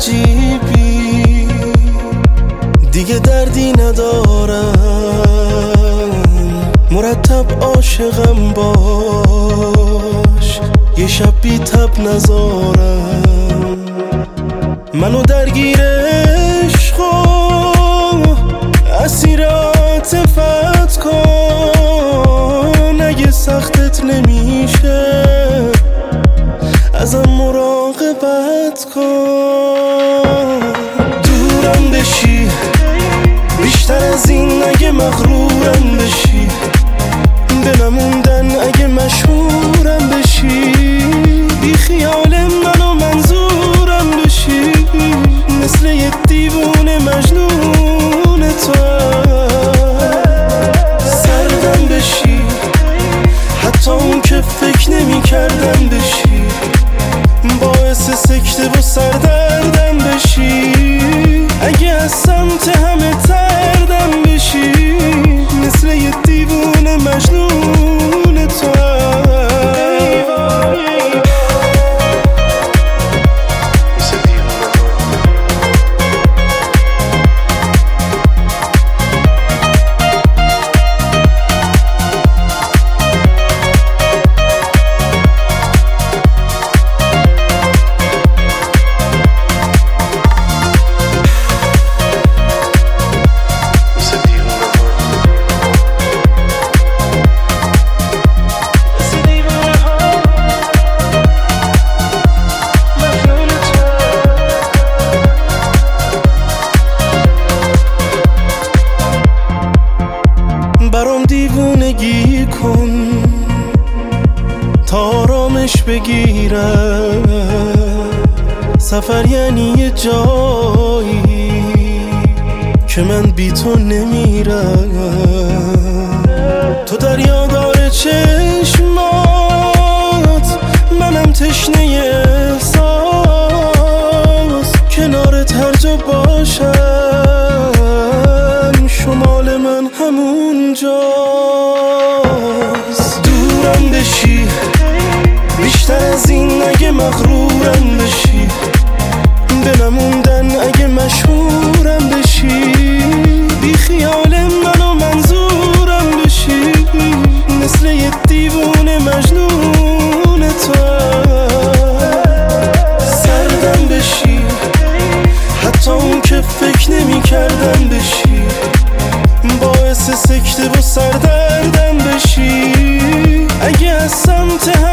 عجیبی، دیگه دردی ندارم، مرتب عاشقم باش، یه شب بی تب نذارم. منو درگیر عشق و اسیر عاطفت کن، اگه سختت نمیشه ازم مراقبت کن. دورم بشی بیشتر از این اگه مغرورم بشی، بنموندن اگه مشهورم بشی، بی خیال من و منظورم بشی، مثل یه دیوونه مجنون تو. سردم بشی حتی اون که فکر نمی کردم بشی، باعث سکته و سردردم بشی، اگه از سمت همه تردم بشی، مثل یه دیوونه مجنون تو. برام دیوونگی کن تا آرامش بگیرم، سفر یعنی یه جایی که من بی تو نمیرم. تو دریادار چشمات، منم تشنه احساس، کنارت هر جا باشم شمال من همون جاست. دورم بشی بیشتر از این اگه مغرورم بشی، بنموندن اگه مشهورم بشی، بی خیال من و منظورم بشی، مثل یه دیوونه مجنون تو. سردم بشی حتی اون که فکر نمی کردم بشی، باعث سکته و سردردم بشی، اگه از سمت